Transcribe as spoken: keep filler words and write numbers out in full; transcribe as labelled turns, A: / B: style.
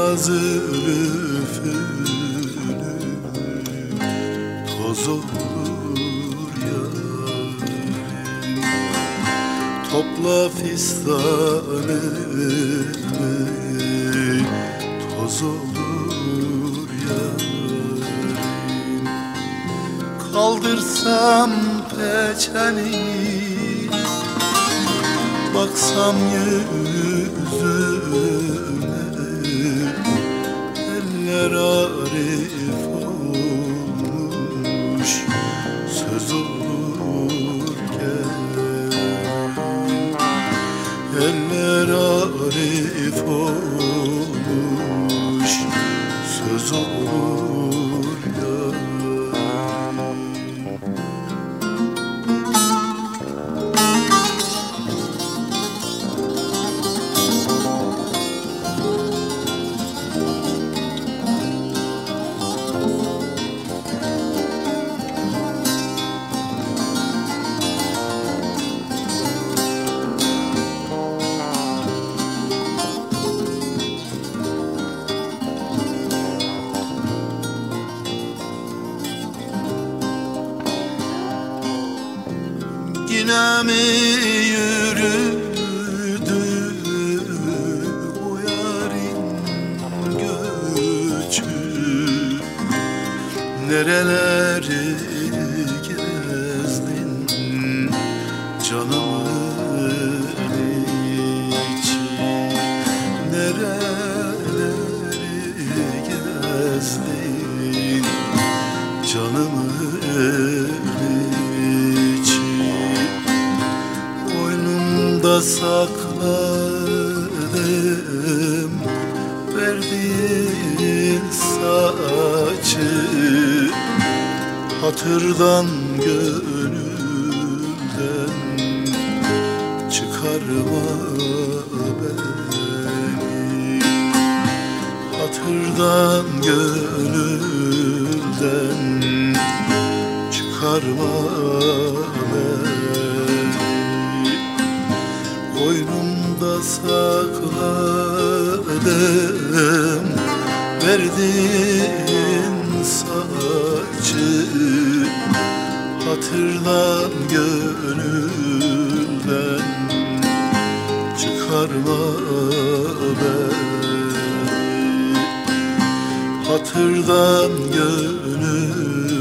A: zülfünü toz olur yarim. Topla fistanını toz olur yarim. Kaldırsam peçeni, baksam yüzüne, eller arif olmuş söz olurken. Eller arif olmuş söz olur yarim. Yine mi yürüdü o yarın göçü? Nereleri gezdin canımın içi? Nereleri gezdin canımın içi? Boynumda sakladım verdiğin saçı, hatırdan gönülden çıkarma beni. Hatırdan gönülden çıkarma beni. Koynumda sakladım verdiğin saçı, hatırdan gönülden çıkarma beni. Hatırdan gönülden